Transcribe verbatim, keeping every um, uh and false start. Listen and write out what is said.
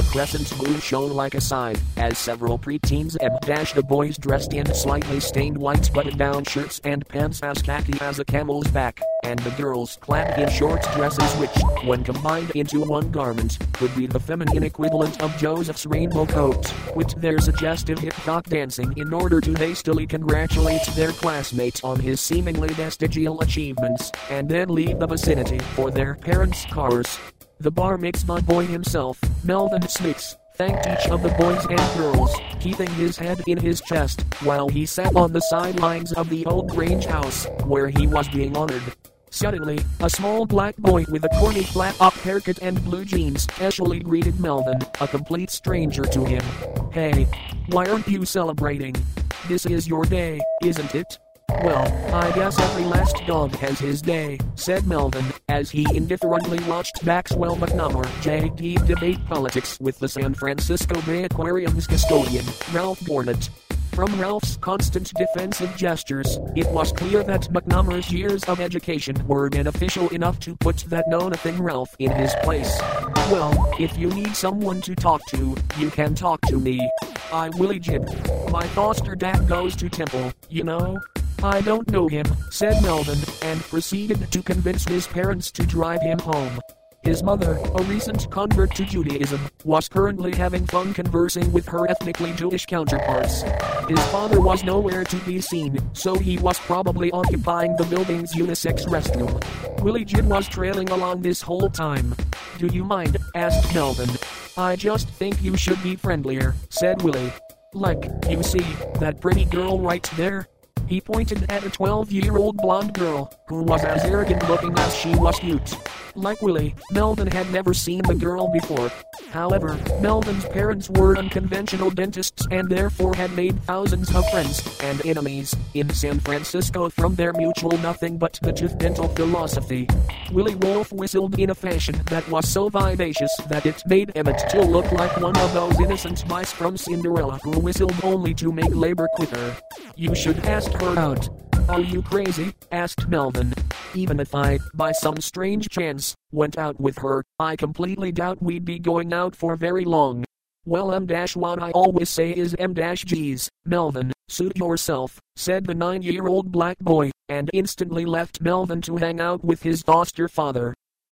A crescent moon shone like a sign, as several preteens M dash the boys dressed in slightly stained white button-down shirts and pants as khaki as a camel's back, and the girls clad in short dresses which, when combined into one garment, would be the feminine equivalent of Joseph's rainbow coat, with their suggestive hip-hop dancing in order to hastily congratulate their classmate on his seemingly vestigial achievements, and then leave the vicinity for their parents' cars. The bar mitzvah boy himself, Melvin Smix, thanked each of the boys and girls, keeping his head in his chest, while he sat on the sidelines of the old Grange house, where he was being honored. Suddenly, a small black boy with a corny flat-up haircut and blue jeans casually greeted Melvin, a complete stranger to him. "Hey, why aren't you celebrating? This is your day, isn't it?" "Well, I guess every last dog has his day," said Melvin, as he indifferently watched Maxwell McNamara J D debate politics with the San Francisco Bay Aquarium's custodian, Ralph Gornett. From Ralph's constant defensive gestures, it was clear that McNamara's years of education were beneficial enough to put that know-nothing Ralph in his place. "Well, if you need someone to talk to, you can talk to me. I Willie Jib. My foster dad goes to Temple, you know." "I don't know him," said Melvin, and proceeded to convince his parents to drive him home. His mother, a recent convert to Judaism, was currently having fun conversing with her ethnically Jewish counterparts. His father was nowhere to be seen, so he was probably occupying the building's unisex restroom. Willie Jib was trailing along this whole time. "Do you mind?" asked Melvin. "I just think you should be friendlier," said Willie. "Like, you see, that pretty girl right there?" He pointed at a twelve-year-old blonde girl, who was as arrogant-looking as she was cute. Like Willie, Melvin had never seen the girl before. However, Melvin's parents were unconventional dentists and therefore had made thousands of friends and enemies in San Francisco from their mutual nothing but the tooth dental philosophy. Willie Wolf whistled in a fashion that was so vivacious that it made Emmett Till look like one of those innocent mice from Cinderella who whistled only to make labor quicker. "You should ask her out." "Are you crazy?" asked Melvin. "Even if I, by some strange chance, went out with her, I completely doubt we'd be going out for very long." "Well, M dash what I always say is M dash G's, Melvin, suit yourself," said the nine-year-old black boy, and instantly left Melvin to hang out with his foster father.